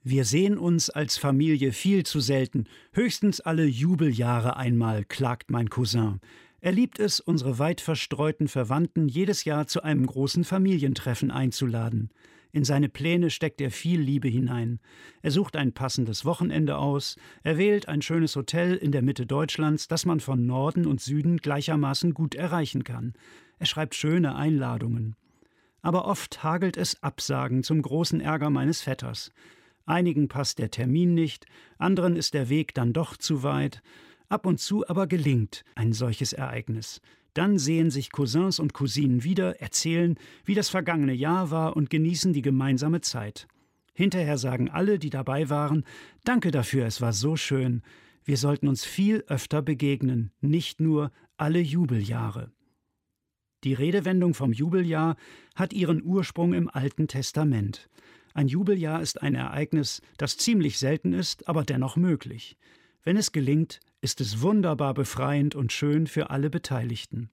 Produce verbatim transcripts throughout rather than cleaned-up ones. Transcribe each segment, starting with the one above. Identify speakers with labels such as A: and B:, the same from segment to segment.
A: Wir sehen uns als Familie viel zu selten, höchstens alle Jubeljahre einmal, klagt mein Cousin. Er liebt es, unsere weit verstreuten Verwandten jedes Jahr zu einem großen Familientreffen einzuladen. In seine Pläne steckt er viel Liebe hinein. Er sucht ein passendes Wochenende aus, er wählt ein schönes Hotel in der Mitte Deutschlands, das man von Norden und Süden gleichermaßen gut erreichen kann. Er schreibt schöne Einladungen. Aber oft hagelt es Absagen zum großen Ärger meines Vetters. Einigen passt der Termin nicht, anderen ist der Weg dann doch zu weit. Ab und zu aber gelingt ein solches Ereignis. Dann sehen sich Cousins und Cousinen wieder, erzählen, wie das vergangene Jahr war und genießen die gemeinsame Zeit. Hinterher sagen alle, die dabei waren, danke dafür, es war so schön. Wir sollten uns viel öfter begegnen, nicht nur alle Jubeljahre. Die Redewendung vom Jubeljahr hat ihren Ursprung im Alten Testament. Ein Jubeljahr ist ein Ereignis, das ziemlich selten ist, aber dennoch möglich. Wenn es gelingt, ist es wunderbar befreiend und schön für alle Beteiligten.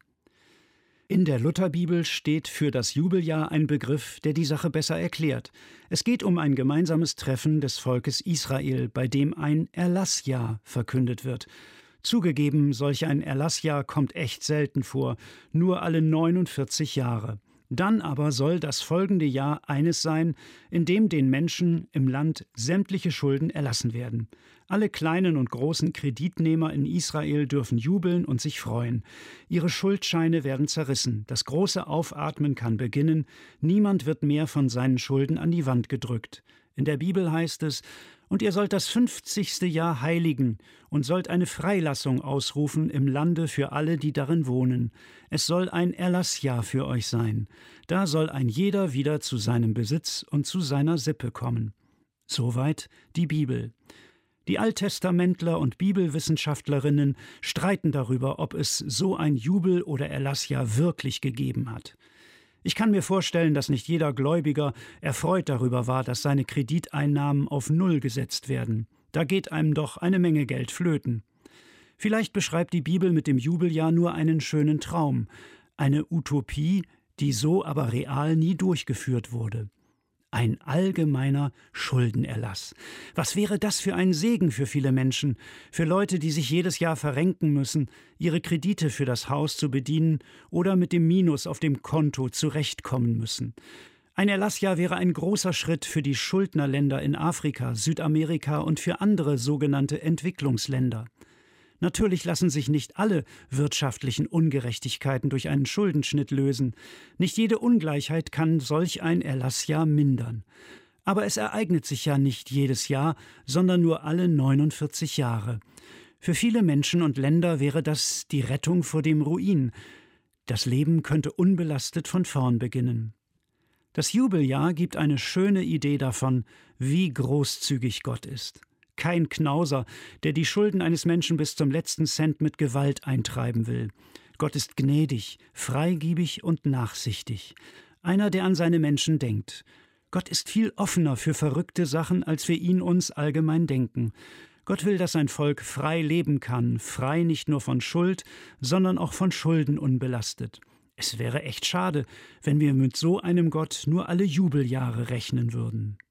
A: In der Lutherbibel steht für das Jubeljahr ein Begriff, der die Sache besser erklärt. Es geht um ein gemeinsames Treffen des Volkes Israel, bei dem ein Erlassjahr verkündet wird. Zugegeben, solch ein Erlassjahr kommt echt selten vor, nur alle neunundvierzig Jahre. Dann aber soll das folgende Jahr eines sein, in dem den Menschen im Land sämtliche Schulden erlassen werden. Alle kleinen und großen Kreditnehmer in Israel dürfen jubeln und sich freuen. Ihre Schuldscheine werden zerrissen, das große Aufatmen kann beginnen, niemand wird mehr von seinen Schulden an die Wand gedrückt. In der Bibel heißt es, und ihr sollt das fünfzigste Jahr heiligen und sollt eine Freilassung ausrufen im Lande für alle, die darin wohnen. Es soll ein Erlassjahr für euch sein. Da soll ein jeder wieder zu seinem Besitz und zu seiner Sippe kommen. Soweit die Bibel. Die Alttestamentler und Bibelwissenschaftlerinnen streiten darüber, ob es so ein Jubel- oder Erlassjahr wirklich gegeben hat. Ich kann mir vorstellen, dass nicht jeder Gläubiger erfreut darüber war, dass seine Krediteinnahmen auf Null gesetzt werden. Da geht einem doch eine Menge Geld flöten. Vielleicht beschreibt die Bibel mit dem Jubeljahr nur einen schönen Traum, eine Utopie, die so aber real nie durchgeführt wurde. Ein allgemeiner Schuldenerlass. Was wäre das für ein Segen für viele Menschen, für Leute, die sich jedes Jahr verrenken müssen, ihre Kredite für das Haus zu bedienen oder mit dem Minus auf dem Konto zurechtkommen müssen. Ein Erlassjahr wäre ein großer Schritt für die Schuldnerländer in Afrika, Südamerika und für andere sogenannte Entwicklungsländer. Natürlich lassen sich nicht alle wirtschaftlichen Ungerechtigkeiten durch einen Schuldenschnitt lösen. Nicht jede Ungleichheit kann solch ein Erlassjahr mindern. Aber es ereignet sich ja nicht jedes Jahr, sondern nur alle neunundvierzig Jahre. Für viele Menschen und Länder wäre das die Rettung vor dem Ruin. Das Leben könnte unbelastet von vorn beginnen. Das Jubeljahr gibt eine schöne Idee davon, wie großzügig Gott ist. Kein Knauser, der die Schulden eines Menschen bis zum letzten Cent mit Gewalt eintreiben will. Gott ist gnädig, freigebig und nachsichtig. Einer, der an seine Menschen denkt. Gott ist viel offener für verrückte Sachen, als wir ihn uns allgemein denken. Gott will, dass sein Volk frei leben kann, frei nicht nur von Schuld, sondern auch von Schulden unbelastet. Es wäre echt schade, wenn wir mit so einem Gott nur alle Jubeljahre rechnen würden.